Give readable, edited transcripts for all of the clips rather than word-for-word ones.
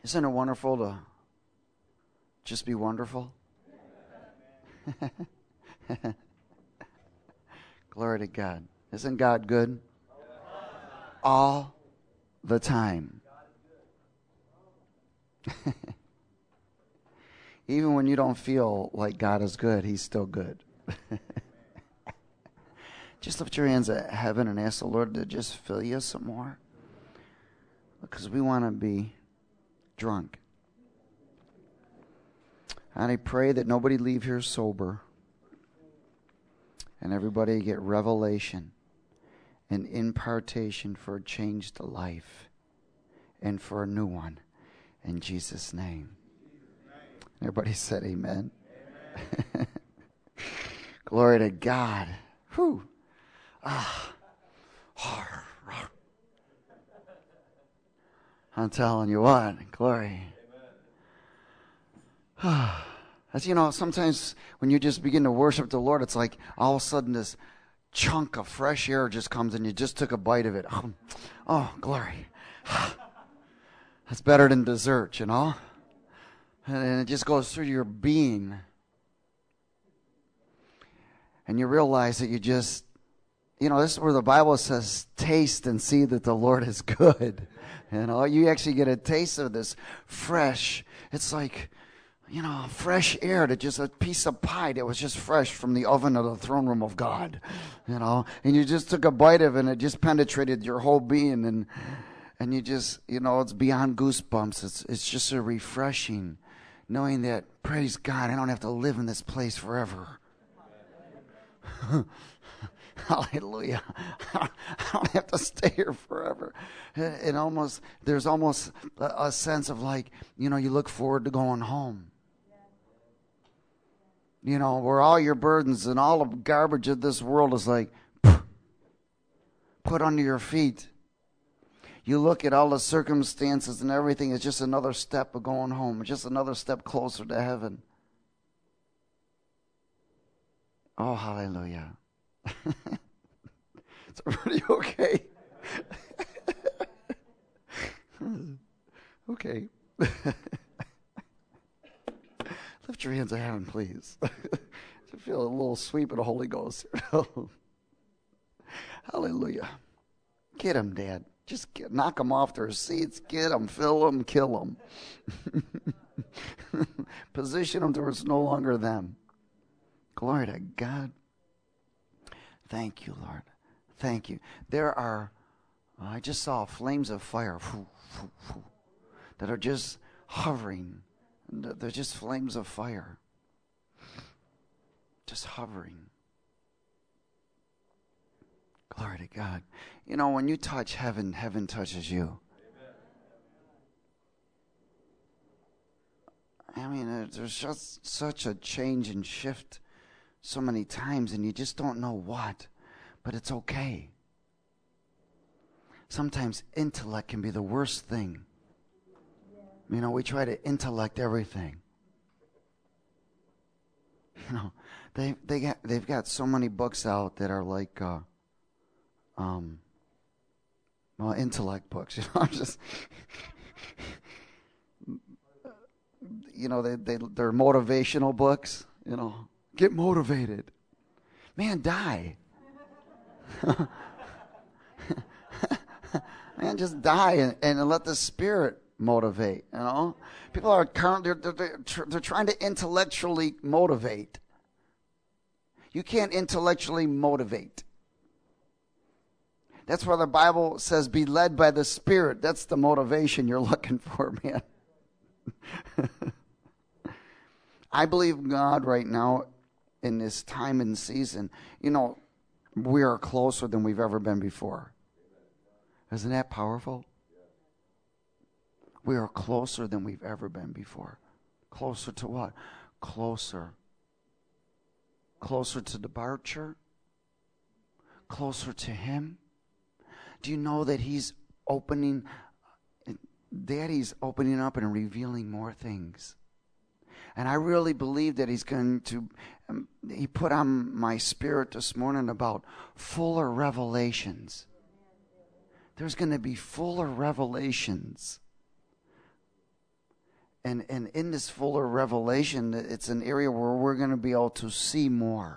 Isn't it wonderful to just be wonderful? Glory to God. Isn't God good? All the time. Even when you don't feel like God is good, He's still good. Just lift your hands at heaven and ask the Lord to just fill you some more. Because we want to be drunk. And I pray that nobody leave here sober. And everybody get revelation and impartation for a changed life. And for a new one. In Jesus' name. Everybody said amen. Amen. Glory to God. Whew. I'm telling you what, glory. As you know, sometimes when you just begin to worship the Lord, it's like all of a sudden this chunk of fresh air just comes and you just took a bite of it. Oh, glory. That's better than dessert, you know? And it just goes through your being. And you realize that you just, you know, this is where the Bible says, taste and see that the Lord is good. You know, you actually get a taste of this fresh, it's like, you know, fresh air, to just a piece of pie that was just fresh from the oven of the throne room of God. You know, and you just took a bite of it and it just penetrated your whole being. And you just, you know, it's beyond goosebumps. It's just a refreshing knowing that, praise God, I don't have to live in this place forever. Hallelujah. I don't have to stay here forever. There's almost a sense of like, you know, you look forward to going home. You know, where all your burdens and all the garbage of this world is like, put under your feet. You look at all the circumstances and everything, it's just another step of going home. It's just another step closer to heaven. Oh, hallelujah. Is everybody okay? Okay. Lift your hands to heaven, please. I feel a little sweep of the Holy Ghost. Hallelujah. Get them, Dad. Just knock them off their seats. Get them, fill them, kill them. Position them to where it's no longer them. Glory to God. Thank you, Lord. Thank you. There are, I just saw flames of fire that are just hovering. They're just flames of fire. Just hovering. Glory to God. You know, when you touch heaven, heaven touches you. I mean, there's just such a change and shift so many times, and you just don't know what, but it's okay. Sometimes intellect can be the worst thing. You know, we try to intellect everything. You know, they've got so many books out that are like, intellect books. You know, I'm just, you know, they're motivational books. You know, get motivated, man. Die, man. Just die and let the Spirit motivate. You know, people are they're trying to intellectually motivate. You can't intellectually motivate. That's why the Bible says be led by the Spirit. That's the motivation you're looking for, man. I believe God right now in this time and season, you know, we are closer than we've ever been before. Isn't that powerful? We are closer than we've ever been before. Closer to what? Closer. Closer to departure. Closer to Him. Do you know that Daddy's opening up and revealing more things? And I really believe that He's going to, He put on my spirit this morning about fuller revelations. There's going to be fuller revelations. And in this fuller revelation, it's an area where we're going to be able to see more.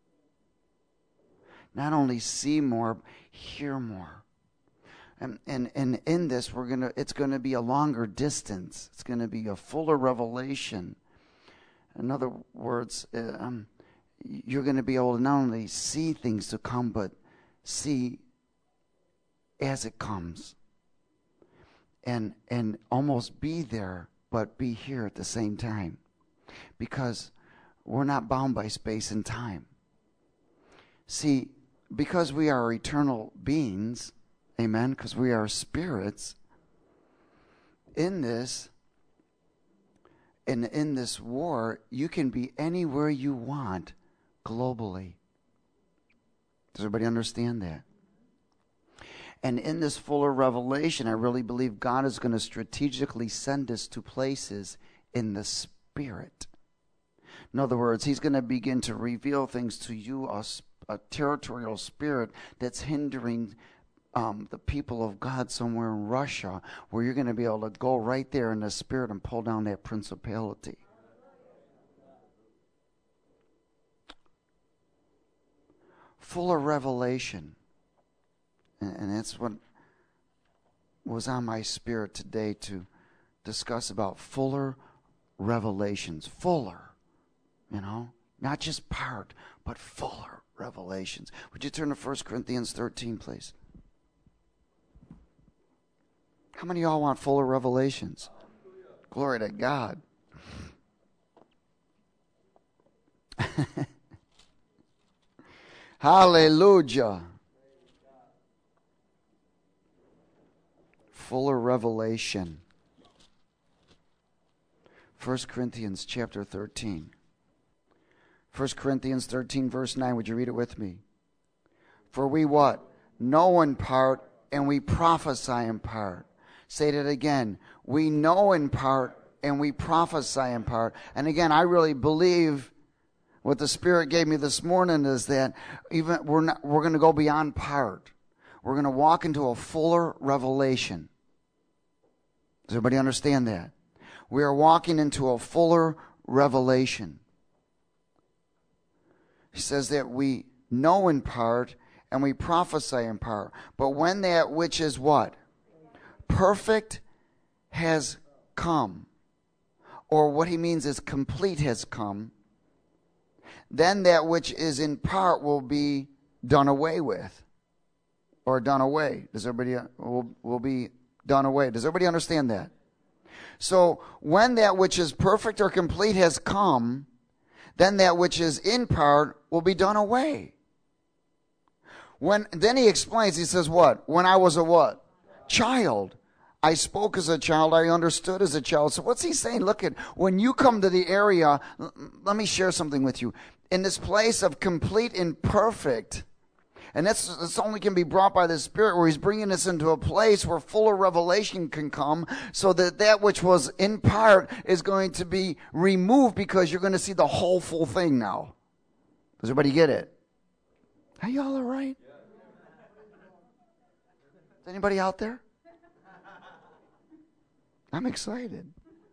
Not only see more, hear more. And in this, it's going to be a longer distance. It's going to be a fuller revelation. In other words, you're going to be able to not only see things to come, but see as it comes. And almost be there, but be here at the same time. Because we're not bound by space and time. See, because we are eternal beings, amen, because we are spirits, in this war, you can be anywhere you want globally. Does everybody understand that? And in this fuller revelation, I really believe God is going to strategically send us to places in the spirit. In other words, he's going to begin to reveal things to you, a territorial spirit that's hindering the people of God somewhere in Russia, where you're going to be able to go right there in the spirit and pull down that principality. Fuller revelation. And that's what was on my spirit today, to discuss about fuller revelations. Fuller, not just part, but fuller revelations. Would you turn to 1 Corinthians 13, please? How many of y'all want fuller revelations? Glory to God. Hallelujah. Fuller revelation. 1 Corinthians chapter 13. 1 Corinthians 13 verse 9. Would you read it with me? For we what? Know in part, and we prophesy in part. Say that again. We know in part, and we prophesy in part. And again, I really believe what the Spirit gave me this morning is that even we're going to go beyond part. We're going to walk into a fuller revelation. Does everybody understand that? We are walking into a fuller revelation. He says that we know in part and we prophesy in part. But when that which is what? Perfect has come. Or what he means is complete has come. Then that which is in part will be done away with. Or done away. Does everybody will be done away? Does everybody understand that? So when that which is perfect or complete has come, then that which is in part will be done away. Then he explains, he says what? When I was a what? Child. I spoke as a child, I understood as a child. So what's he saying? Look at, when you come to the area, let me share something with you. In this place of complete and perfect, and that's only can be brought by the Spirit, where he's bringing us into a place where fuller revelation can come, so that which was in part is going to be removed, because you're going to see the whole full thing now. Does everybody get it? Are y'all all right? Is anybody out there? I'm excited.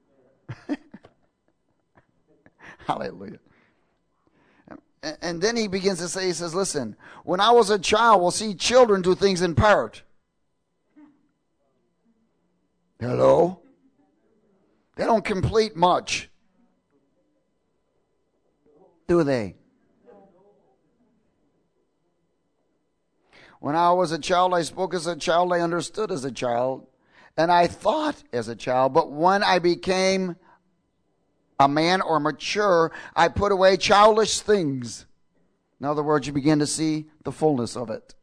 Hallelujah. And then he begins to say, he says, listen, when I was a child, we'll see children do things in part. Hello? They don't complete much, do they? When I was a child, I spoke as a child, I understood as a child, and I thought as a child. But when I became a man or mature, I put away childish things. In other words, you begin to see the fullness of it.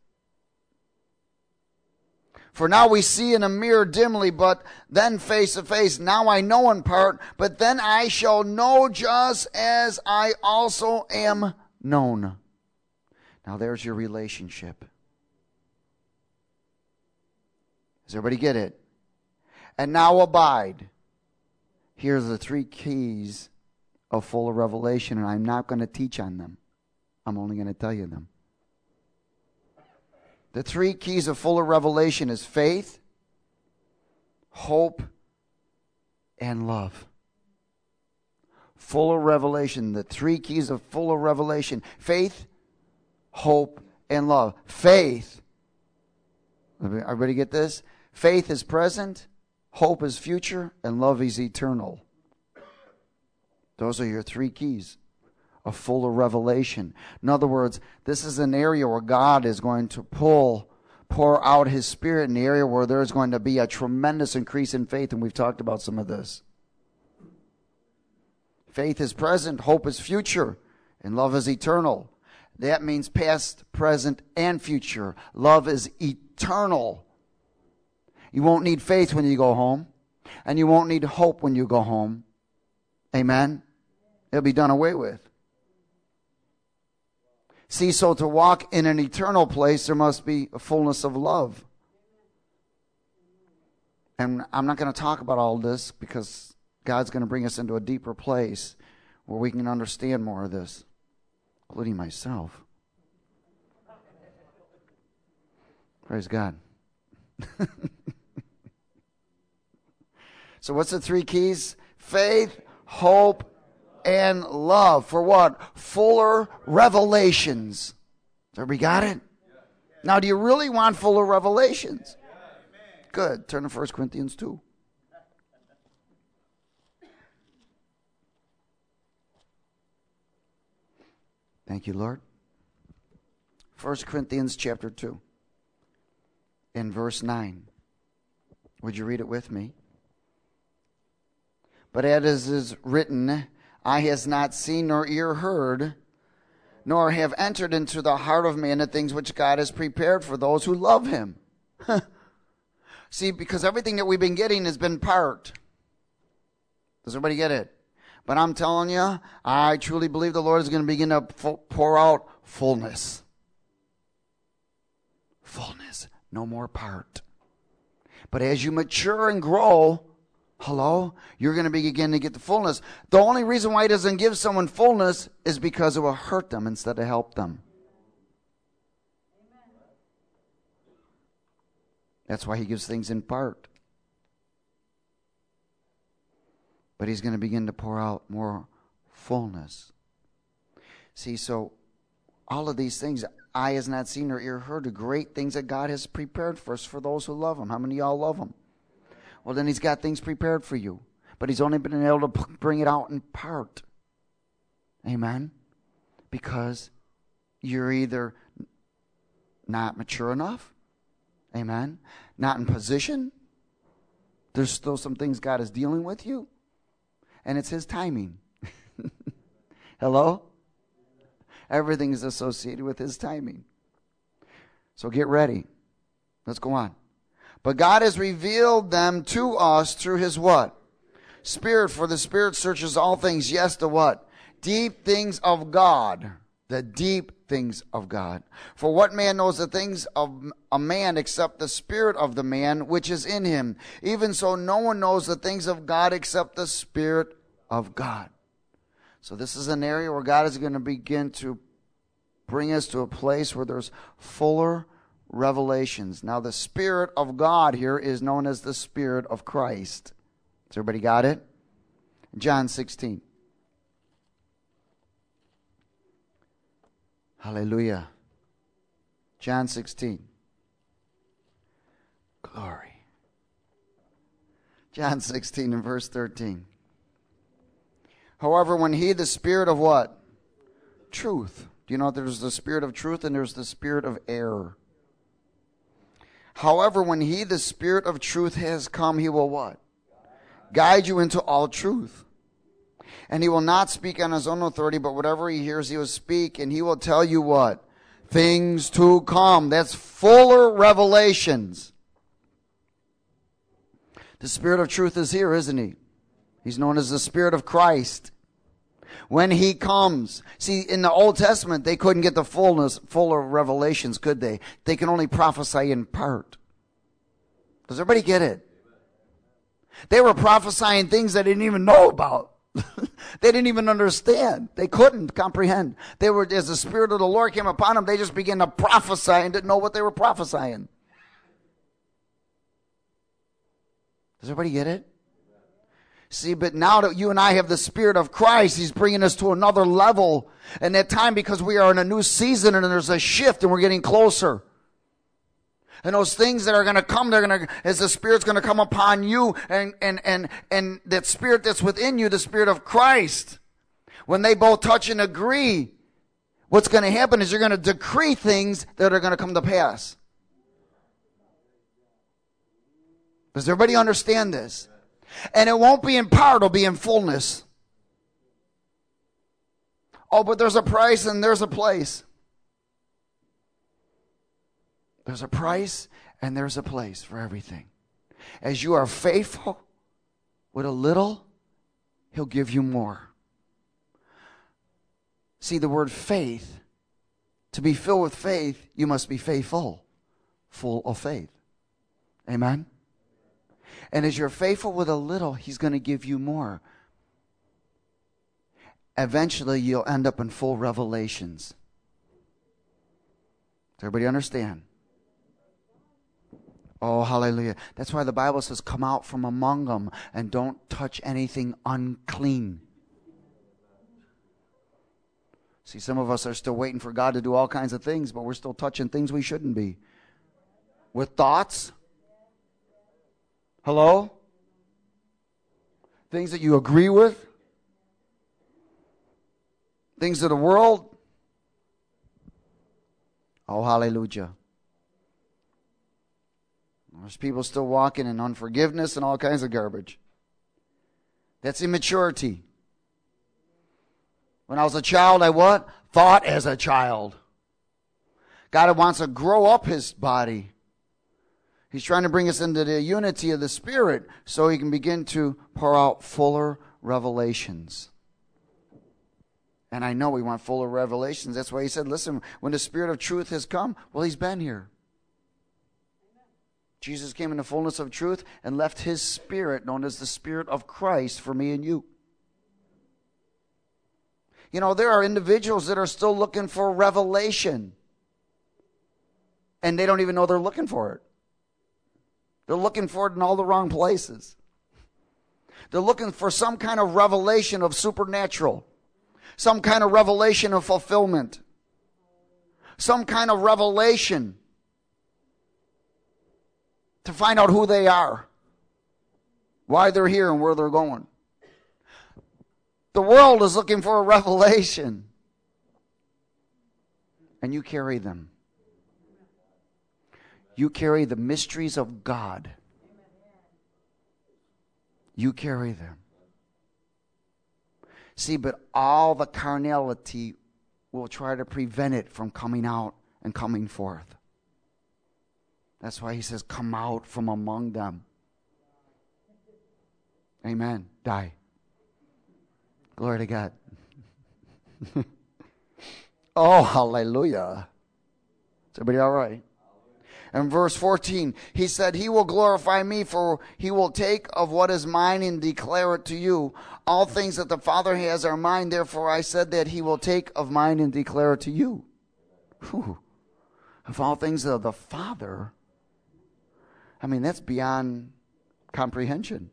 For now we see in a mirror dimly, but then face to face. Now I know in part, but then I shall know just as I also am known. Now there's your relationship. Does everybody get it? And now abide. Here's the 3 keys of fuller revelation, and I'm not going to teach on them. I'm only going to tell you them. The 3 keys of fuller revelation is faith, hope, and love. Fuller revelation. The three keys of fuller revelation. Faith, hope, and love. Faith. Everybody get this? Faith is present, hope is future, and love is eternal. Those are your three keys of fuller revelation. In other words, this is an area where God is going to pour out His Spirit, in the area where there's going to be a tremendous increase in faith, and we've talked about some of this. Faith is present, hope is future, and love is eternal. That means past, present, and future. Love is eternal. You won't need faith when you go home, and you won't need hope when you go home. Amen? It'll be done away with. See, so to walk in an eternal place, there must be a fullness of love. And I'm not going to talk about all this because God's going to bring us into a deeper place where we can understand more of this, including myself. Praise God. So what's the three keys? Faith, hope, and love. For what? Fuller revelations. Everybody got it? Now, do you really want fuller revelations? Good. Turn to 1 Corinthians 2. Thank you, Lord. 1 Corinthians chapter 2. In verse 9. Would you read it with me? But as is written, eye has not seen nor ear heard, nor have entered into the heart of man the things which God has prepared for those who love Him. See, because everything that we've been getting has been part. Does everybody get it? But I'm telling you, I truly believe the Lord is going to begin to pour out fullness. Fullness. No more part. But as you mature and grow, you're going to begin to get the fullness. The only reason why He doesn't give someone fullness is because it will hurt them instead of help them. That's why He gives things in part. But He's going to begin to pour out more fullness. See, so all of these things, eye has not seen or ear heard, the great things that God has prepared for us, for those who love Him. How many of y'all love Him? Well, then He's got things prepared for you. But He's only been able to bring it out in part. Amen? Because you're either not mature enough. Amen? Not in position. There's still some things God is dealing with you. And it's His timing. Hello? Everything is associated with His timing. So get ready. Let's go on. But God has revealed them to us through His what? Spirit. For the Spirit searches all things. Yes, the what? Deep things of God. The deep things of God. For what man knows the things of a man except the spirit of the man which is in him? Even so, no one knows the things of God except the Spirit of God. So this is an area where God is going to begin to bring us to a place where there's fuller revelations. Now, the Spirit of God here is known as the Spirit of Christ. Has everybody got it? John 16. Hallelujah. John 16. Glory. John 16 and verse 13. However, when He, the Spirit of what? Truth. Do you know there's the Spirit of truth and there's the spirit of error? However, when He, the Spirit of truth, has come, He will what? Guide you into all truth. And He will not speak on His own authority, but whatever He hears, He will speak, and He will tell you what? Things to come. That's fuller revelations. The Spirit of truth is here, isn't He? He's known as the Spirit of Christ. When He comes. See, in the Old Testament, they couldn't get the fuller revelations, could they? They can only prophesy in part. Does everybody get it? They were prophesying things they didn't even know about. They didn't even understand. They couldn't comprehend. They were, as the Spirit of the Lord came upon them, they just began to prophesy and didn't know what they were prophesying. Does everybody get it? See, but now that you and I have the Spirit of Christ, He's bringing us to another level. And that time, because we are in a new season and there's a shift and we're getting closer. And those things that are going to come, as the Spirit's going to come upon you and that Spirit that's within you, the Spirit of Christ. When they both touch and agree, what's going to happen is you're going to decree things that are going to come to pass. Does everybody understand this? And it won't be in part, it'll be in fullness. Oh, but there's a price and there's a place. There's a price and there's a place for everything. As you are faithful with a little, He'll give you more. See, the word faith, to be filled with faith, you must be faithful, full of faith. Amen? And as you're faithful with a little, He's going to give you more. Eventually, you'll end up in full revelations. Does everybody understand? Oh, hallelujah. That's why the Bible says, come out from among them and don't touch anything unclean. See, some of us are still waiting for God to do all kinds of things, but we're still touching things we shouldn't be. With thoughts. Hello? Things that you agree with. Things of the world. Oh, hallelujah. There's people still walking in unforgiveness and all kinds of garbage. That's immaturity. When I was a child, I what? Thought as a child. God wants to grow up His body. He's trying to bring us into the unity of the Spirit so He can begin to pour out fuller revelations. And I know we want fuller revelations. That's why He said, listen, when the Spirit of truth has come, well, He's been here. Jesus came in the fullness of truth and left His Spirit, known as the Spirit of Christ, for me and you. You know, there are individuals that are still looking for revelation. And they don't even know they're looking for it. They're looking for it in all the wrong places. They're looking for some kind of revelation of supernatural. Some kind of revelation of fulfillment. Some kind of revelation to find out who they are. Why they're here and where they're going. The world is looking for a revelation. And you carry them. You carry the mysteries of God. You carry them. See, but all the carnality will try to prevent it from coming out and coming forth. That's why He says, come out from among them. Amen. Die. Glory to God. Oh, hallelujah. Is everybody all right? And verse 14, He said, He will glorify me, for He will take of what is mine and declare it to you. All things that the Father has are mine, therefore I said that He will take of mine and declare it to you. Whew. Of all things of the Father, I mean, that's beyond comprehension.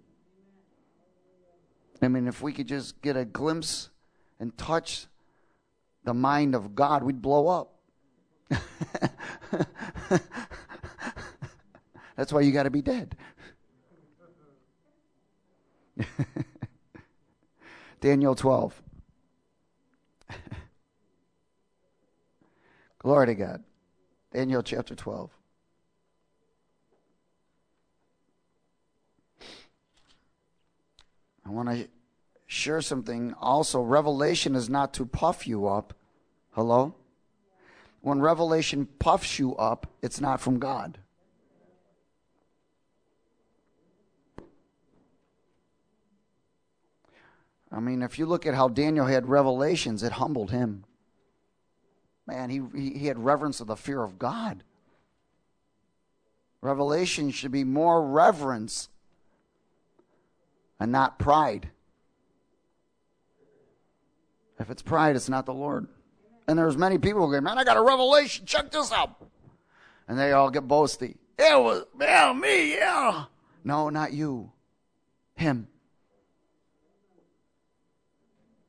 I mean, if we could just get a glimpse and touch the mind of God, we'd blow up. That's why you got to be dead. Daniel 12. Glory to God. Daniel chapter 12. I want to share something also. Revelation is not to puff you up. Hello? When revelation puffs you up, it's not from God. I mean, if you look at how Daniel had revelations, it humbled him. Man, he had reverence of the fear of God. Revelation should be more reverence and not pride. If it's pride, it's not the Lord. And there's many people who go, man, I got a revelation. Check this out. And they all get boasty. It was, me, yeah. No, not you. Him.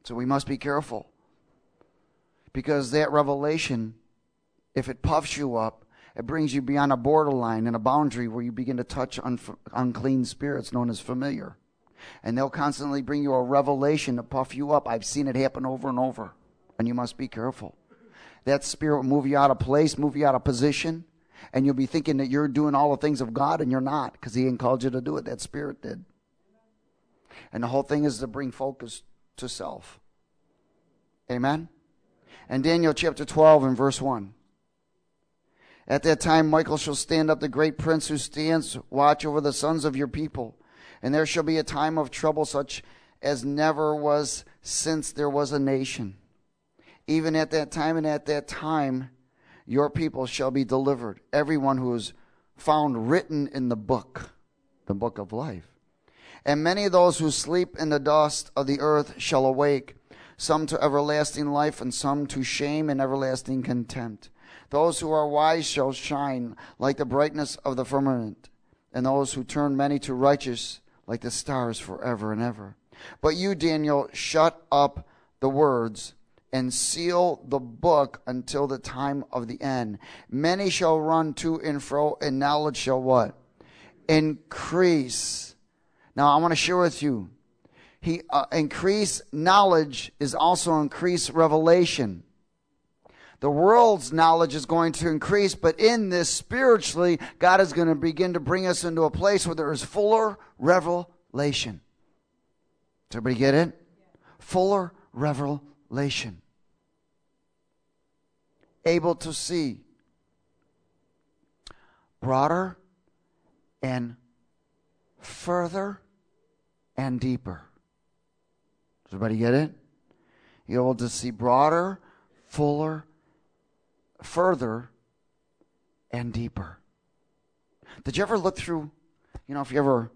So we must be careful. Because that revelation, if it puffs you up, it brings you beyond a borderline and a boundary where you begin to touch unclean spirits known as familiar. And they'll constantly bring you a revelation to puff you up. I've seen it happen over and over. And you must be careful. That spirit will move you out of place, move you out of position. And you'll be thinking that you're doing all the things of God, and you're not, because he ain't called you to do it. That spirit did. And the whole thing is to bring focus to self. Amen? And Daniel chapter 12 and verse 1. At that time Michael shall stand up, the great prince who stands watch over the sons of your people. And there shall be a time of trouble such as never was since there was a nation. Even at that time and at that time your people shall be delivered, everyone who is found written in the book of life. And many of those who sleep in the dust of the earth shall awake, some to everlasting life and some to shame and everlasting contempt. Those who are wise shall shine like the brightness of the firmament, and those who turn many to righteous like the stars forever and ever. But you, Daniel, shut up the words and seal the book until the time of the end. Many shall run to and fro, and knowledge shall what? Increase. Now, I want to share with you. Increase knowledge is also increase revelation. The world's knowledge is going to increase, but in this spiritually, God is going to begin to bring us into a place where there is fuller revelation. Does everybody get it? Fuller revelation. Able to see broader and further and deeper. Does everybody get it? You're able to see broader, fuller, further, and deeper. Did you ever look through, if you ever,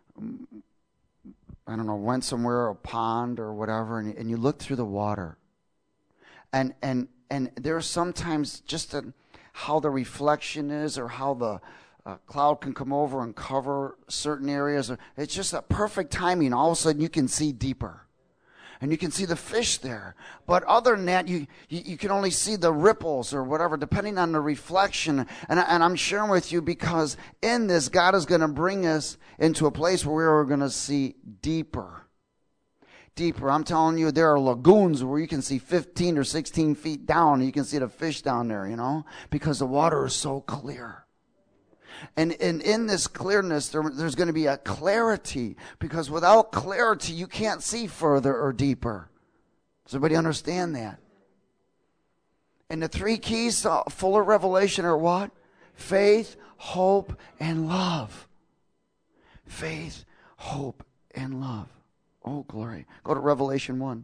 went somewhere, a pond or whatever, and you look through the water, and there's sometimes just how the reflection is, or how the cloud can come over and cover certain areas. It's just a perfect timing. All of a sudden you can see deeper. And you can see the fish there. But other than that, you can only see the ripples or whatever, depending on the reflection. And I'm sharing with you because in this, God is going to bring us into a place where we're going to see deeper. Deeper. I'm telling you, there are lagoons where you can see 15 or 16 feet down. And you can see the fish down there, because the water is so clear. And in this clearness, there's going to be a clarity, because without clarity, you can't see further or deeper. Does everybody understand that? And the three keys to fuller revelation are what? Faith, hope, and love. Faith, hope, and love. Oh, glory. Go to Revelation 1.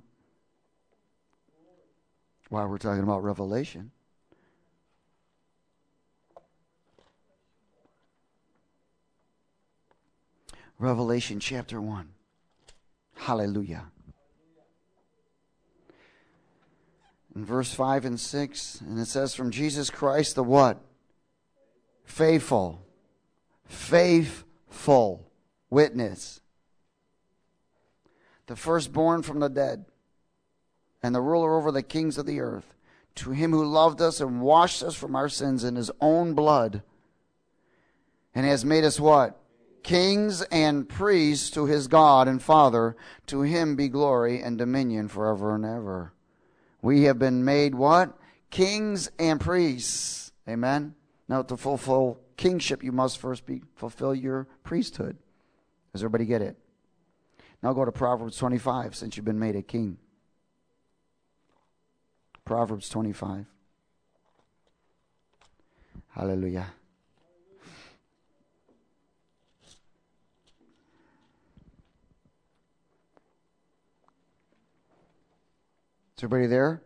While we're talking about revelation. Revelation chapter 1. Hallelujah. In verse 5 and 6, and it says, from Jesus Christ, the what? Faithful witness, the firstborn from the dead, and the ruler over the kings of the earth, to him who loved us and washed us from our sins in his own blood, and has made us what? Kings and priests to his God and Father. To him be glory and dominion forever and ever. We have been made what? Kings and priests. Amen. Now, to fulfill kingship, you must first fulfill your priesthood. Does everybody get it? Now go to Proverbs 25, since you've been made a king. Proverbs 25. Hallelujah. Is everybody there?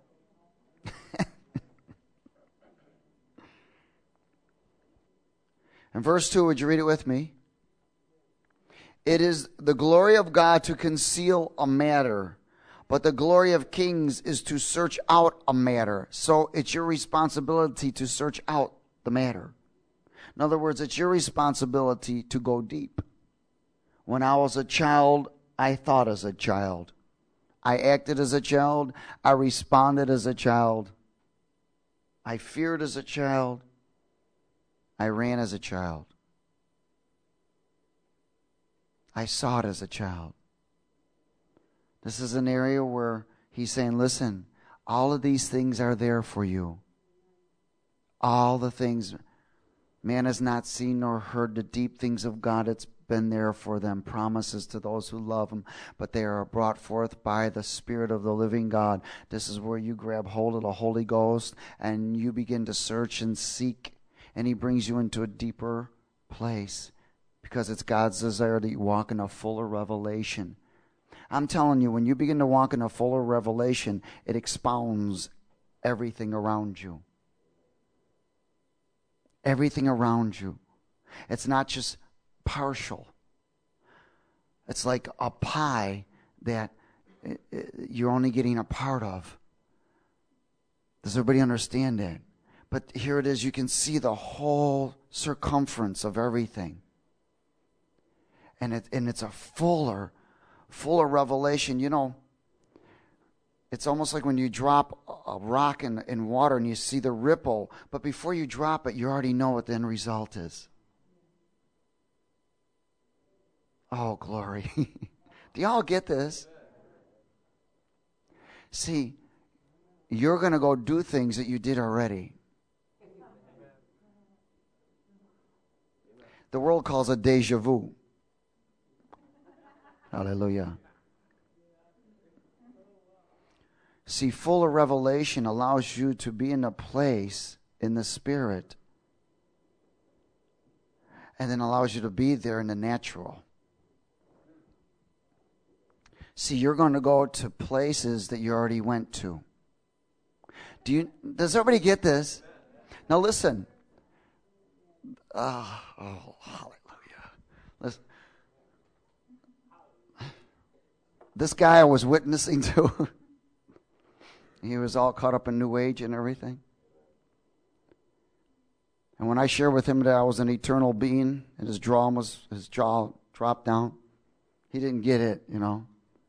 In verse 2, would you read it with me? It is the glory of God to conceal a matter, but the glory of kings is to search out a matter. So it's your responsibility to search out the matter. In other words, it's your responsibility to go deep. When I was a child, I thought as a child. I acted as a child. I responded as a child. I feared as a child. I ran as a child. I saw it as a child. This is an area where he's saying, listen, all of these things are there for you. All the things man has not seen nor heard, the deep things of God, it's been there for them. Promises to those who love him, but they are brought forth by the Spirit of the living God. This is where you grab hold of the Holy Ghost and you begin to search and seek, and he brings you into a deeper place because it's God's desire that you walk in a fuller revelation. I'm telling you, when you begin to walk in a fuller revelation, it expounds everything around you. Everything around you. It's not just partial. It's like a pie that you're only getting a part of. Does everybody understand that? But here it is, you can see the whole circumference of everything. And it's a fuller revelation. You know, it's almost like when you drop a rock in water and you see the ripple, but before you drop it, you already know what the end result is. Oh, glory. Do y'all get this? See, you're going to go do things that you did already. The world calls it deja vu. Hallelujah. See, fuller revelation allows you to be in a place in the Spirit and then allows you to be there in the natural. See, you're going to go to places that you already went to. Does everybody get this? Now listen. Oh, hallelujah. Listen. This guy I was witnessing to, he was all caught up in New Age and everything. And when I shared with him that I was an eternal being and his jaw dropped down, he didn't get it, you know.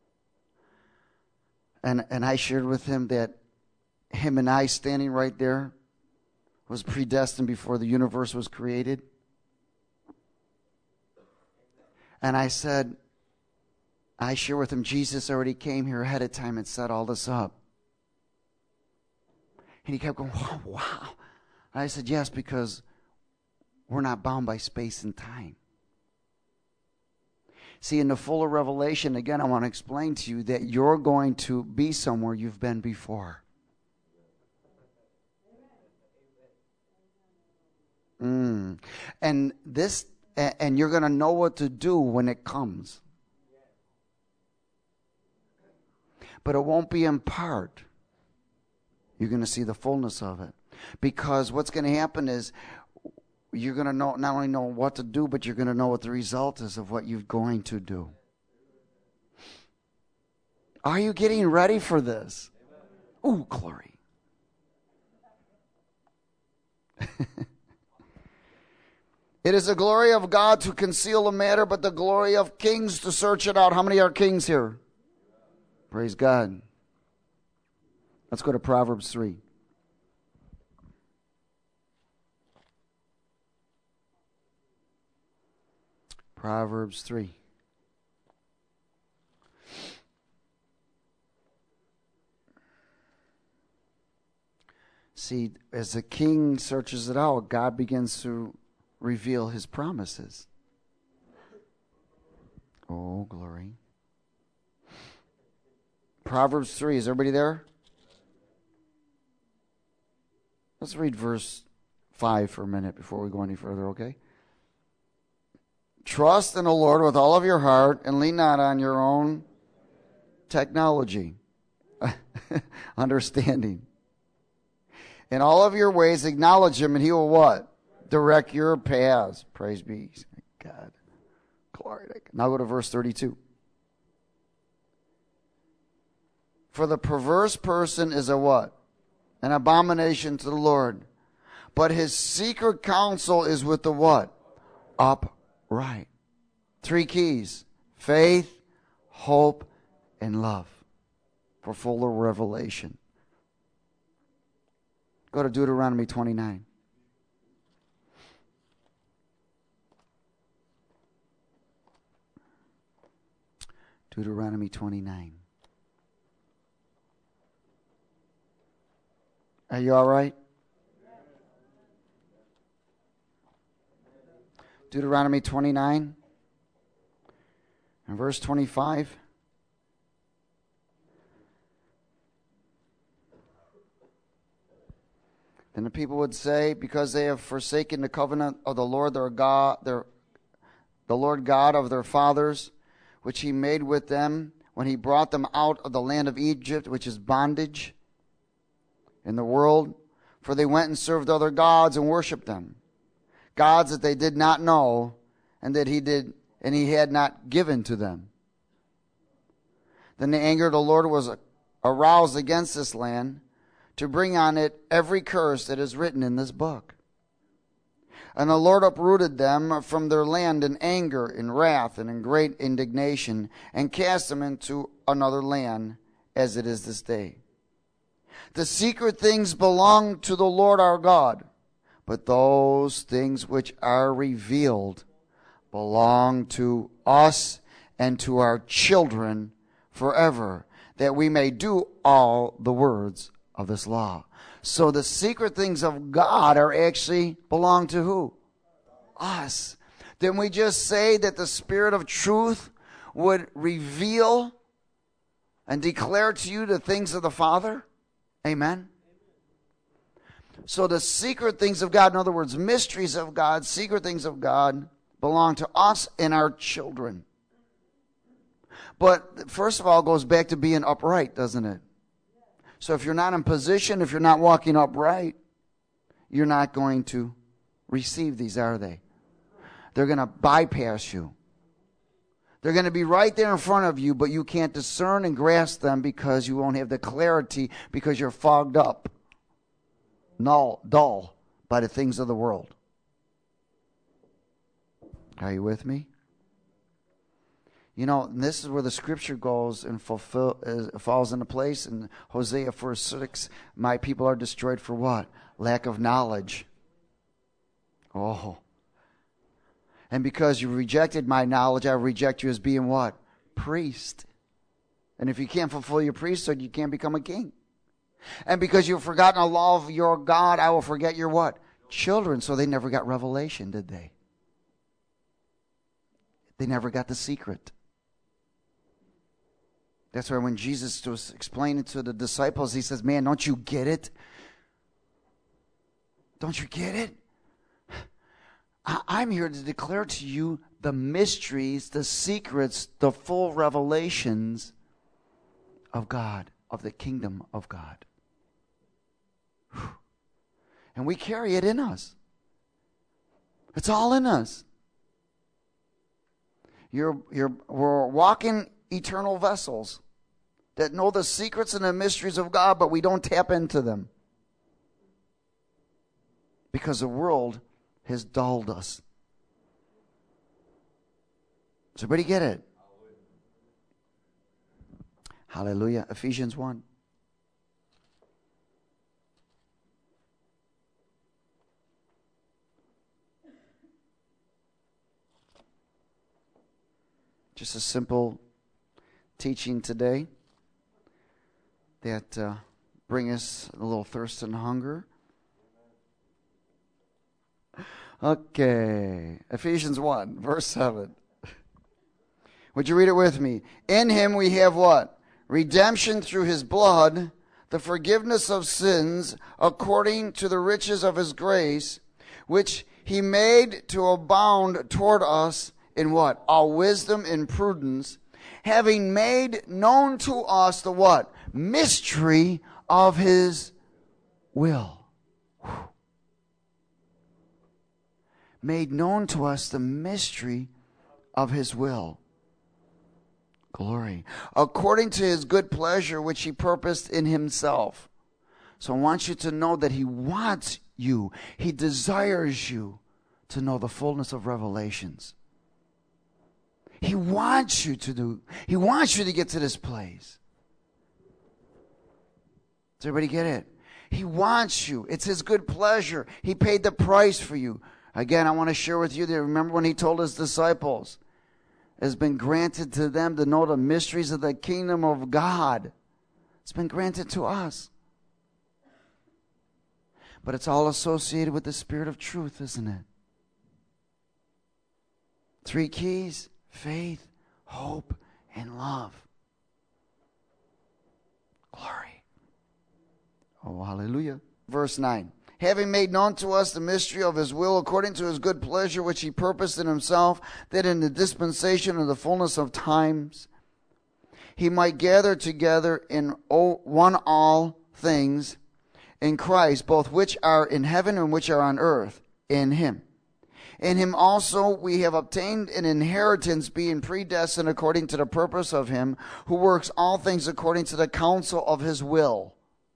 And I shared with him that him and I standing right there was predestined before the universe was created. And I said, I share with him, Jesus already came here ahead of time and set all this up. And he kept going, wow. And I said, yes, because we're not bound by space and time. See, in the fuller revelation, again, I want to explain to you that you're going to be somewhere you've been before. And you're going to know what to do when it comes. But it won't be in part. You're going to see the fullness of it. Because what's going to happen is you're going to not only know what to do, but you're going to know what the result is of what you're going to do. Are you getting ready for this? Ooh, glory. It is the glory of God to conceal a matter, but the glory of kings to search it out. How many are kings here? Praise God. Let's go to Proverbs 3. Proverbs 3. See, as the king searches it out, God begins to reveal his promises. Oh, glory. Proverbs 3. Is everybody there? Let's read verse 5 for a minute before we go any further, okay? Trust in the Lord with all of your heart and lean not on your own technology, understanding. In all of your ways acknowledge him and he will what? Direct your paths. Praise be God. Glory to God. Now go to verse 32. For the perverse person is a what? An abomination to the Lord. But his secret counsel is with the what? Upright. 3 keys. Faith, hope, and love. for fuller revelation. Go to Deuteronomy 29. Deuteronomy 29. Are you all right? Deuteronomy 29 and verse 25. Then the people would say, because they have forsaken the covenant of the Lord their God, the Lord God of their fathers, which he made with them when he brought them out of the land of Egypt, which is bondage in the world, for they went and served other gods and worshipped them, gods that they did not know, and that he had not given to them. Then the anger of the Lord was aroused against this land, to bring on it every curse that is written in this book. And the Lord uprooted them from their land in anger, in wrath, and in great indignation, and cast them into another land, as it is this day. The secret things belong to the Lord our God, but those things which are revealed belong to us and to our children forever, that we may do all the words of this law. So the secret things of God are actually belong to who? Us. Didn't we just say that the Spirit of truth would reveal and declare to you the things of the Father? Amen. So the secret things of God, in other words, mysteries of God, secret things of God, belong to us and our children. But first of all, it goes back to being upright, doesn't it? So if you're not in position, if you're not walking upright, you're not going to receive these, are they? They're going to bypass you. They're going to be right there in front of you, but you can't discern and grasp them because you won't have the clarity, because you're fogged up, dull by the things of the world. Are you with me? You know, this is where the scripture goes and falls into place. In Hosea 4:6, my people are destroyed for what? Lack of knowledge. Oh. And because you rejected my knowledge, I reject you as being what? Priest. And if you can't fulfill your priesthood, you can't become a king. And because you've forgotten the law of your God, I will forget your what? Children. So they never got revelation, did they? They never got the secret. That's why when Jesus was explaining to the disciples, he says, man, don't you get it? Don't you get it? I'm here to declare to you the mysteries, the secrets, the full revelations of God, of the kingdom of God. And we carry it in us. It's all in us. We're walking eternal vessels that know the secrets and the mysteries of God, but we don't tap into them because the world has dulled us. Does everybody get it? Hallelujah. Ephesians 1. Just a simple teaching today that bring us a little thirst and hunger. Okay, Ephesians 1, verse 7. Would you read it with me? In him we have what? Redemption through his blood, the forgiveness of sins, according to the riches of his grace, which he made to abound toward us in what? All wisdom and prudence, having made known to us the what? Mystery of his will. Whew. Made known to us the mystery of his will. Glory. According to his good pleasure, which he purposed in himself. So I want you to know that he wants you. He desires you to know the fullness of revelations. He wants you to get to this place. Does everybody get it? He wants you. It's his good pleasure. He paid the price for you. Again, I want to share with you that remember when he told his disciples, it has been granted to them to know the mysteries of the kingdom of God. It's been granted to us. But it's all associated with the Spirit of truth, isn't it? 3 keys: faith, hope, and love. Glory. Oh, hallelujah. Verse 9. Having made known to us the mystery of his will according to his good pleasure, which he purposed in himself, that in the dispensation of the fullness of times he might gather together in one all things in Christ, both which are in heaven and which are on earth, in him. In him also we have obtained an inheritance, being predestined according to the purpose of him who works all things according to the counsel of his will,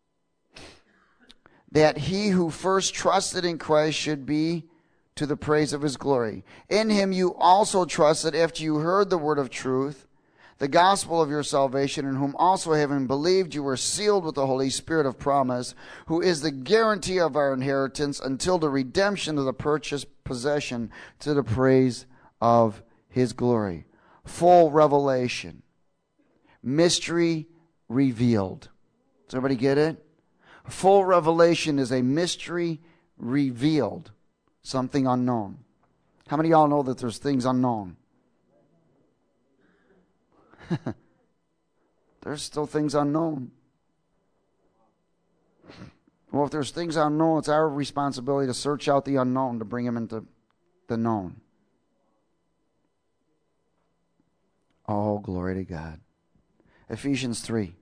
that he who first trusted in Christ should be to the praise of his glory. In him you also trusted after you heard the word of truth, the gospel of your salvation, in whom also having believed you were sealed with the Holy Spirit of promise, who is the guarantee of our inheritance until the redemption of the purchased possession, to the praise of his glory. Full revelation. Mystery revealed. Does everybody get it? Full revelation is a mystery revealed. Something unknown. How many of y'all know that there's things unknown? There's still things unknown. Well, if there's things unknown, it's our responsibility to search out the unknown to bring them into the known. Oh, glory to God. Ephesians 3.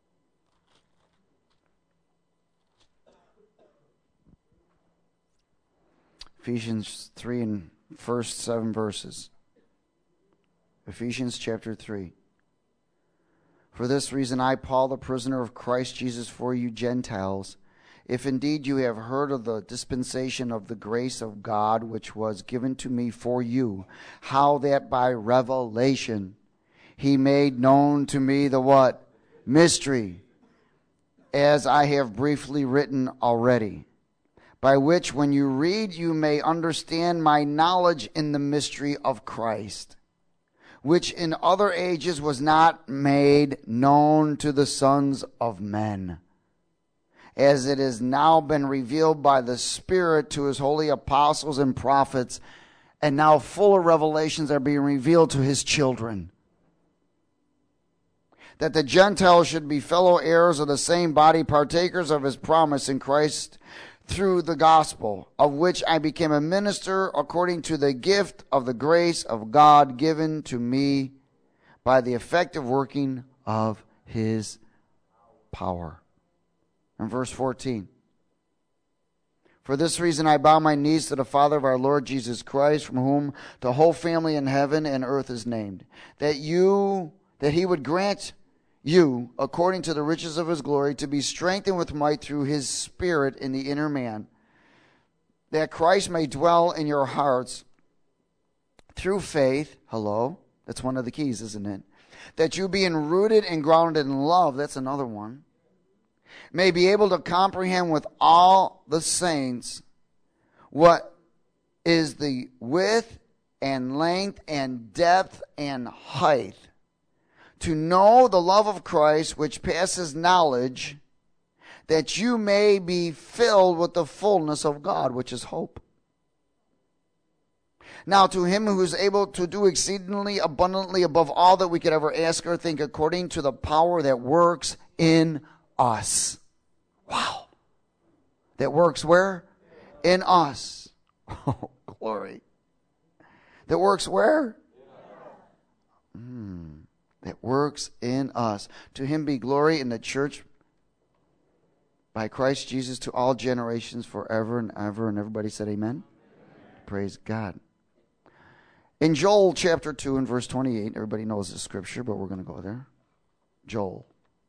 Ephesians 3 and first 7 verses. Ephesians chapter 3. For this reason I, Paul, the prisoner of Christ Jesus, for you Gentiles, if indeed you have heard of the dispensation of the grace of God which was given to me for you, how that by revelation he made known to me the what? Mystery, as I have briefly written already, by which when you read you may understand my knowledge in the mystery of Christ, which in other ages was not made known to the sons of men, as it has now been revealed by the Spirit to his holy apostles and prophets, and now fuller revelations are being revealed to his children, that the Gentiles should be fellow heirs of the same body, partakers of his promise in Christ, through the gospel, of which I became a minister according to the gift of the grace of God given to me by the effective working of his power. And verse 14. For this reason I bow my knees to the Father of our Lord Jesus Christ, from whom the whole family in heaven and earth is named, that he would grant you, according to the riches of his glory, to be strengthened with might through his Spirit in the inner man, that Christ may dwell in your hearts through faith. Hello? That's one of the keys, isn't it? That you, being rooted and grounded in love, that's another one, may be able to comprehend with all the saints what is the width and length and depth and height, to know the love of Christ which passes knowledge, that you may be filled with the fullness of God, which is hope. Now to him who is able to do exceedingly abundantly above all that we could ever ask or think, according to the power that works in us. Wow. That works where? In us. Oh, glory. That works where? That works in us. To him be glory in the church by Christ Jesus to all generations forever and ever. And everybody said amen. Praise God. In Joel chapter 2 and verse 28, everybody knows the scripture, but we're going to go there. Joel.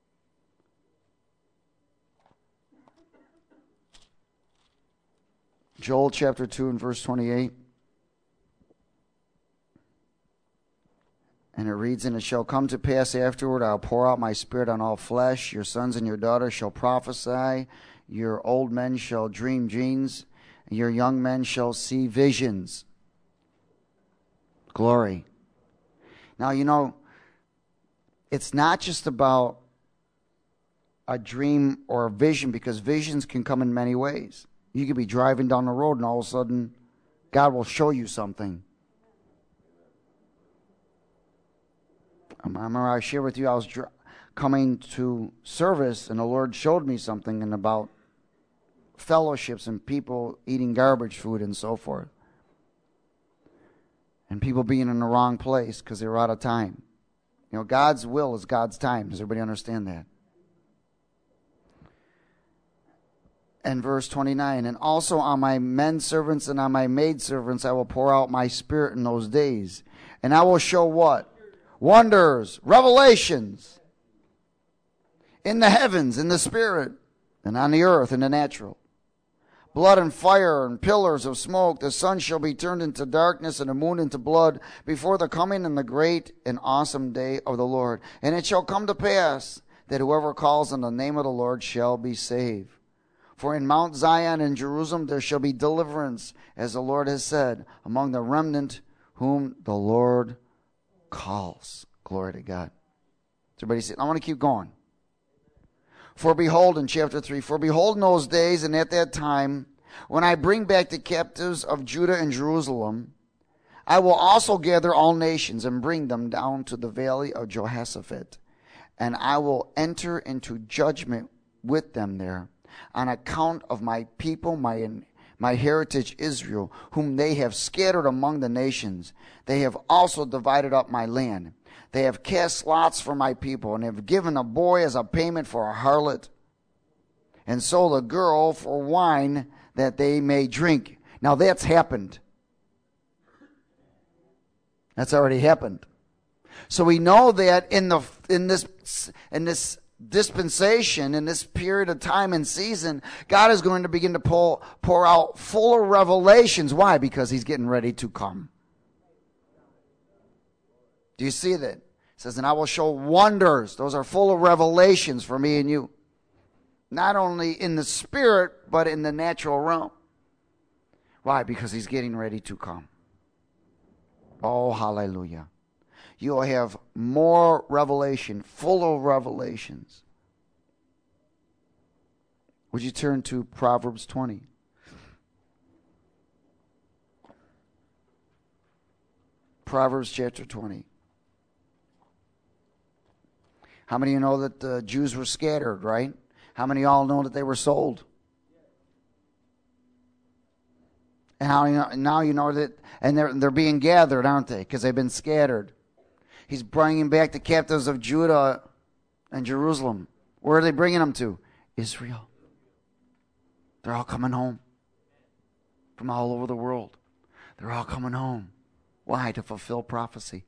Joel chapter 2 and verse 28. And it reads, and it shall come to pass afterward, I'll pour out my spirit on all flesh. Your sons and your daughters shall prophesy. Your old men shall dream dreams. Your young men shall see visions. Glory. Now, you know, it's not just about a dream or a vision, because visions can come in many ways. You could be driving down the road and all of a sudden God will show you something. I remember I shared with you, I was coming to service and the Lord showed me something and about fellowships and people eating garbage food and so forth. And people being in the wrong place because they were out of time. You know, God's will is God's time. Does everybody understand that? And verse 29, and also on my men servants and on my maid servants I will pour out my spirit in those days. And I will show what? Wonders, revelations in the heavens, in the spirit, and on the earth, in the natural. Blood and fire and pillars of smoke. The sun shall be turned into darkness and the moon into blood before the coming and the great and awesome day of the Lord. And it shall come to pass that whoever calls on the name of the Lord shall be saved. For in Mount Zion and Jerusalem there shall be deliverance, as the Lord has said, among the remnant whom the Lord calls. Glory to God. Everybody say, I want to keep going. For behold, in chapter 3, for behold in those days and at that time, when I bring back the captives of Judah and Jerusalem, I will also gather all nations and bring them down to the valley of Jehoshaphat, and I will enter into judgment with them there, on account of my people, my heritage Israel, whom they have scattered among the nations. They have also divided up my land. They have cast lots for my people, and have given a boy as a payment for a harlot, and sold a girl for wine that they may drink. Now that's happened. That's already happened. So we know that in this dispensation, in this period of time and season, God is going to begin to pour out fuller revelations. Why? Because he's getting ready to come. Do you see that? It says, and I will show wonders. Those are full of revelations for me and you. Not only in the spirit, but in the natural realm. Why? Because he's getting ready to come. Oh, hallelujah. You'll have more revelation, full of revelations. Would you turn to Proverbs 20? Proverbs chapter 20. How many of you know that the Jews were scattered, right? How many of y'all know that they were sold? And now you know that, and they're being gathered, aren't they? Because they've been scattered. He's bringing back the captives of Judah and Jerusalem. Where are they bringing them to? Israel. They're all coming home from all over the world. They're all coming home. Why? To fulfill prophecy.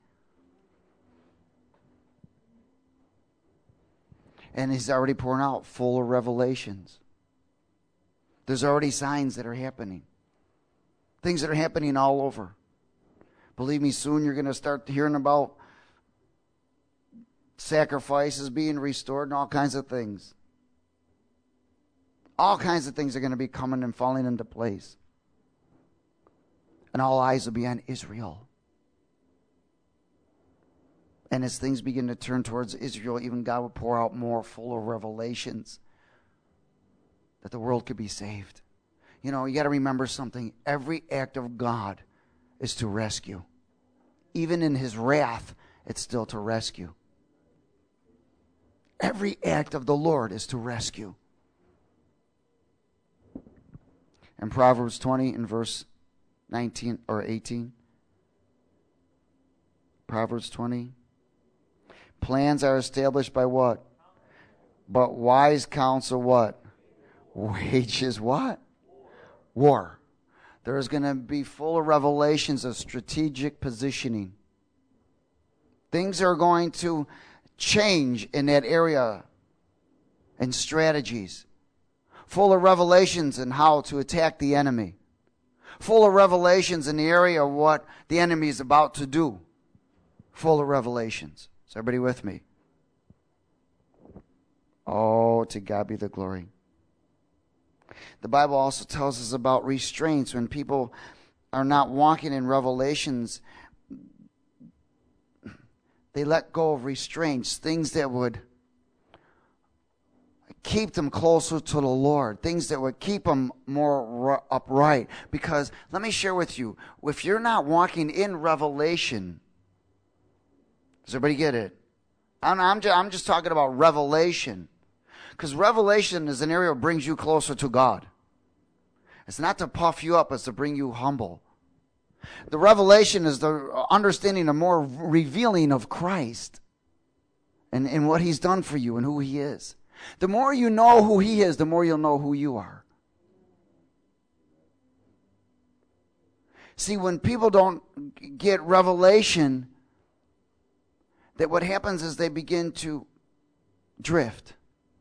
And he's already pouring out full of revelations. There's already signs that are happening. Things that are happening all over. Believe me, soon you're going to start hearing about sacrifices being restored and all kinds of things. All kinds of things are going to be coming and falling into place. And all eyes will be on Israel. And as things begin to turn towards Israel, even God will pour out more full of revelations that the world could be saved. You know, you got to remember something. Every act of God is to rescue. Even in his wrath, it's still to rescue. Every act of the Lord is to rescue. In Proverbs 20 in verse 19 or 18. Proverbs 20. Plans are established by what? But wise counsel what? Wages what? War. There is going to be full of revelations of strategic positioning. Things are going to change in that area and strategies. Full of revelations in how to attack the enemy. Full of revelations in the area of what the enemy is about to do. full of revelations. Is everybody with me? Oh, to God be the glory. The Bible also tells us about restraints. When people are not walking in revelations, they let go of restraints, things that would keep them closer to the Lord, things that would keep them more upright. Because let me share with you, if you're not walking in revelation, does everybody get it? I'm just talking about revelation. Because revelation is an area that brings you closer to God. It's not to puff you up, it's to bring you humble. The revelation is the understanding, a more revealing of Christ and what He's done for you and who He is. The more you know who He is, the more you'll know who you are. See, when people don't get revelation, that what happens is they begin to drift.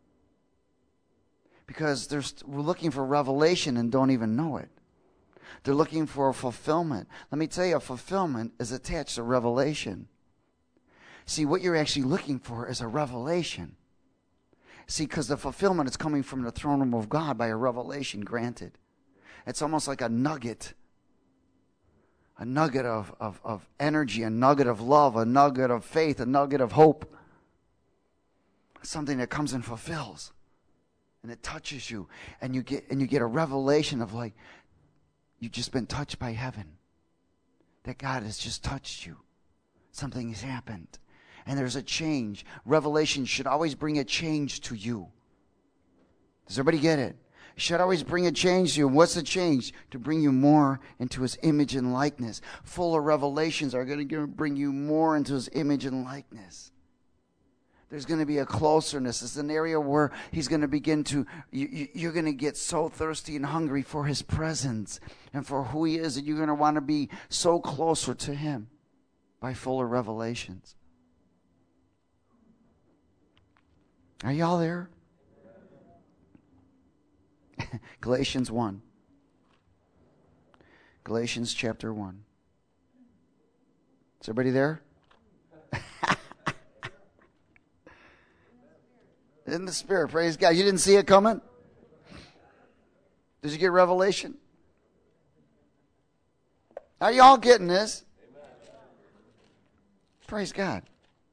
Because we're looking for revelation and don't even know it. They're looking for a fulfillment. Let me tell you, a fulfillment is attached to revelation. See, what you're actually looking for is a revelation. See, because the fulfillment is coming from the throne room of God by a revelation granted. It's almost like a nugget of energy, a nugget of love, a nugget of faith, a nugget of hope. Something that comes and fulfills. And it touches you, and you get a revelation of, like, you've just been touched by heaven. That God has just touched you. Something has happened. And there's a change. Revelation should always bring a change to you. Does everybody get it? It should always bring a change to you. What's the change? To bring you more into His image and likeness. Full of revelations are going to bring you more into His image and likeness. There's going to be a closeness. It's an area where He's going to begin to, you're going to get so thirsty and hungry for His presence and for who He is, that you're going to want to be so closer to Him by fuller revelations. Are y'all there? Galatians 1. Galatians chapter 1. Is everybody there? In the Spirit, praise God. You didn't see it coming? Did you get revelation? Are you all getting this? Praise God.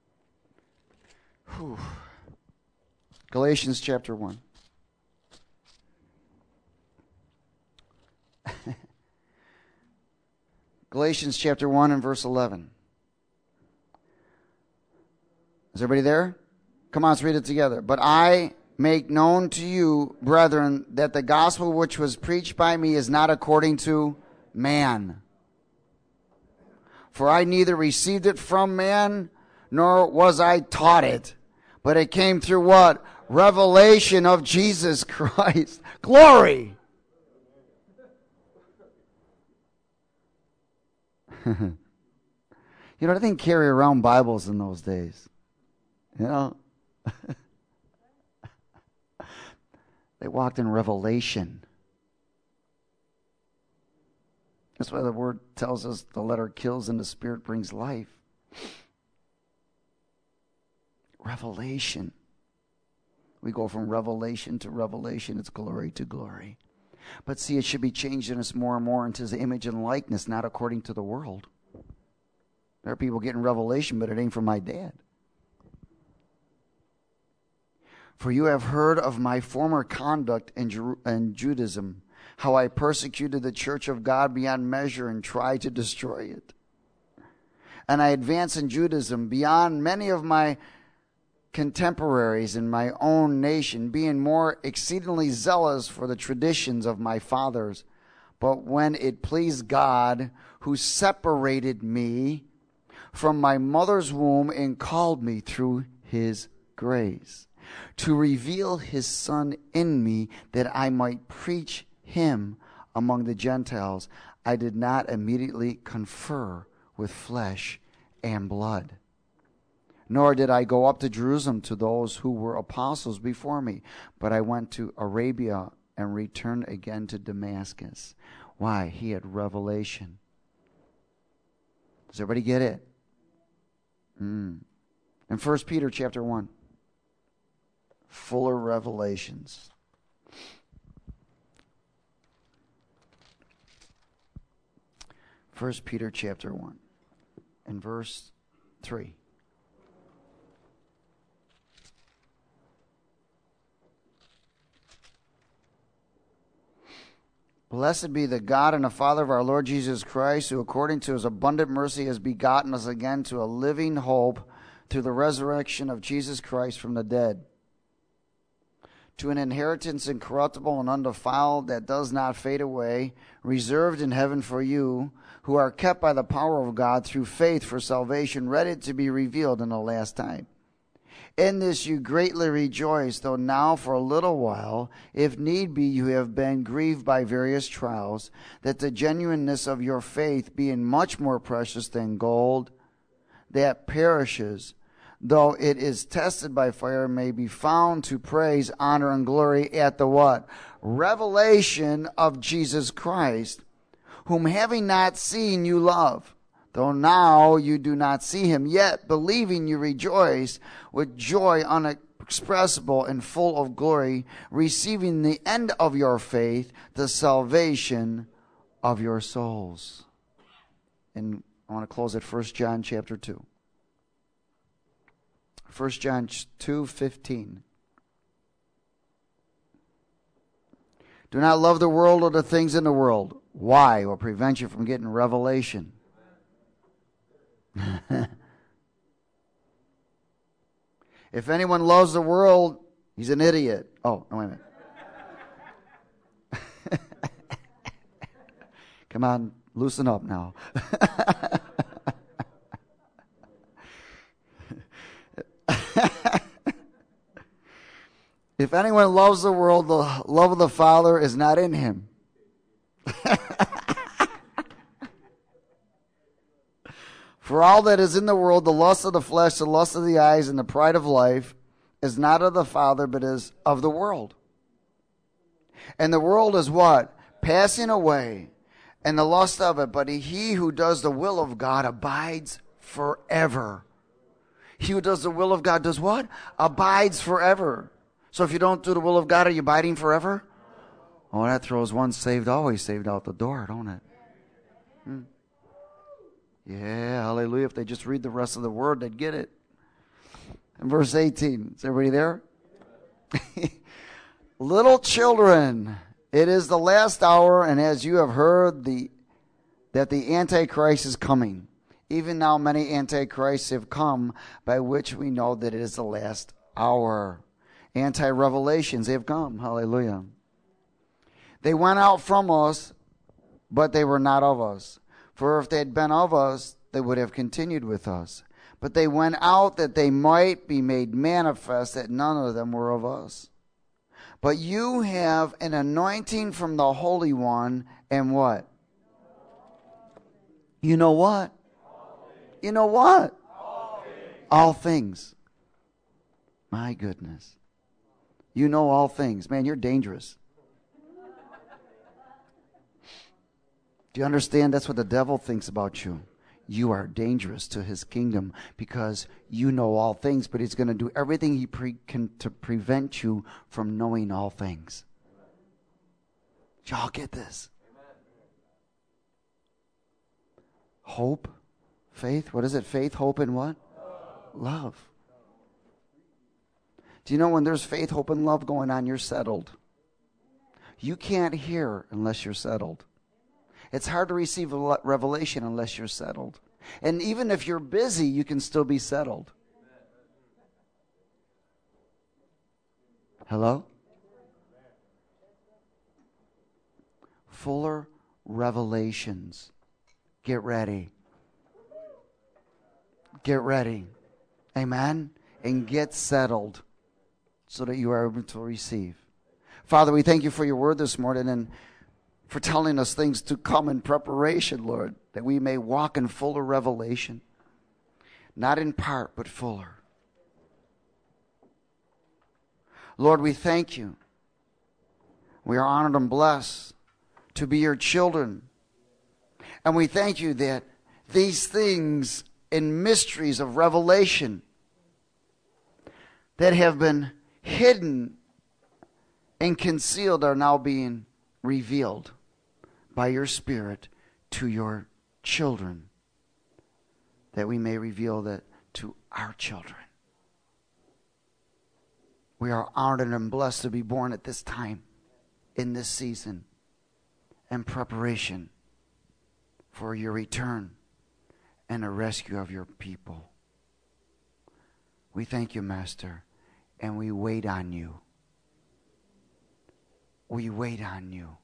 Whew. Galatians chapter 1. Galatians chapter 1 and verse 11. Is everybody there? Come on, let's read it together. But I make known to you, brethren, that the gospel which was preached by me is not according to man. For I neither received it from man, nor was I taught it. But it came through what? Revelation of Jesus Christ. Glory! You know, they didn't carry around Bibles in those days. You know? They walked in revelation. That's why the word tells us the letter kills and the Spirit brings life. Revelation. We go from revelation to revelation. It's glory to glory. But see, it should be changed in us more and more into His image and likeness, not according to the world. There are people getting revelation, but it ain't from my dad. For you have heard of my former conduct in Judaism, how I persecuted the church of God beyond measure and tried to destroy it. And I advanced in Judaism beyond many of my contemporaries in my own nation, being more exceedingly zealous for the traditions of my fathers. But when it pleased God, who separated me from my mother's womb and called me through His grace, to reveal His Son in me, that I might preach Him among the Gentiles, I did not immediately confer with flesh and blood. Nor did I go up to Jerusalem to those who were apostles before me, but I went to Arabia and returned again to Damascus. Why? He had revelation. Does everybody get it? In 1 Peter chapter 1. Fuller revelations. First Peter chapter 1 and verse 3. Blessed be the God and the Father of our Lord Jesus Christ, who according to his abundant mercy has begotten us again to a living hope through the resurrection of Jesus Christ from the dead, to an inheritance incorruptible and undefiled that does not fade away, reserved in heaven for you, who are kept by the power of God through faith for salvation, ready to be revealed in the last time. In this you greatly rejoice, though now for a little while, if need be, you have been grieved by various trials, that the genuineness of your faith, being much more precious than gold that perishes, though it is tested by fire, may be found to praise, honor, and glory at the what? Revelation of Jesus Christ, whom having not seen you love. Though now you do not see him, yet believing you rejoice with joy inexpressible and full of glory, receiving the end of your faith, the salvation of your souls. And I want to close at 1 John chapter 2. 1 John 2:15. Do not love the world or the things in the world. Why? Will prevent you from getting revelation. If anyone loves the world, he's an idiot. Oh, no, wait a minute. Come on, loosen up now. If anyone loves the world, the love of the Father is not in him. For all that is in the world, the lust of the flesh, the lust of the eyes, and the pride of life, is not of the Father, but is of the world. And the world is what? Passing away, and the lust of it. But he who does the will of God abides forever. He who does the will of God does what? Abides forever. So if you don't do the will of God, are you abiding forever? Oh, that throws once saved, always saved out the door, don't it? Yeah, hallelujah. If they just read the rest of the word, they'd get it. In verse 18, is everybody there? Little children, it is the last hour, and as you have heard that the Antichrist is coming. Even now many Antichrists have come, by which we know that it is the last hour. Anti-revelations have come. Hallelujah. They went out from us, but they were not of us. For if they had been of us, they would have continued with us. But they went out that they might be made manifest that none of them were of us. But you have an anointing from the Holy One, and what? You know what? You know what? All things. My goodness. You know all things. Man, you're dangerous. Do you understand? That's what the devil thinks about you. You are dangerous to his kingdom because you know all things, but he's going to do everything he can to prevent you from knowing all things. Did y'all get this? Hope, faith. What is it? Faith, hope, and what? Love. Do you know when there's faith, hope, and love going on, you're settled. You can't hear unless you're settled. It's hard to receive a revelation unless you're settled. And even if you're busy, you can still be settled. Hello? Fuller revelations. Get ready. Get ready. Amen? And get settled so that you are able to receive. Father, we thank you for your word this morning and for telling us things to come in preparation, Lord, that we may walk in fuller revelation. Not in part, but fuller. Lord, we thank you. We are honored and blessed to be your children. And we thank you that these things and mysteries of revelation that have been hidden and concealed are now being revealed by your Spirit to your children, that we may reveal that to our children. We are honored and blessed to be born at this time, in this season, in preparation for your return and the rescue of your people. We thank you, Master, and we wait on you. We wait on you.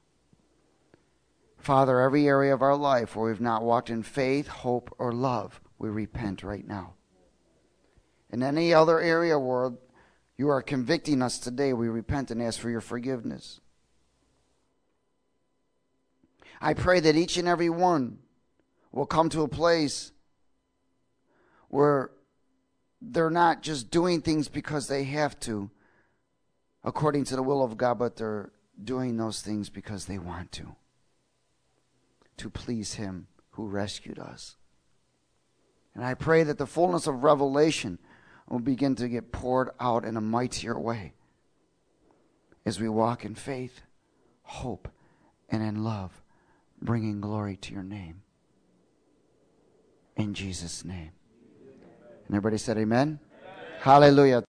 Father, every area of our life where we've not walked in faith, hope, or love, we repent right now. In any other area where you are convicting us today, we repent and ask for your forgiveness. I pray that each and every one will come to a place where they're not just doing things because they have to, according to the will of God, but they're doing those things because they want to please Him who rescued us. And I pray that the fullness of revelation will begin to get poured out in a mightier way as we walk in faith, hope, and in love, bringing glory to your name. In Jesus' name. And everybody said amen? Amen. Hallelujah.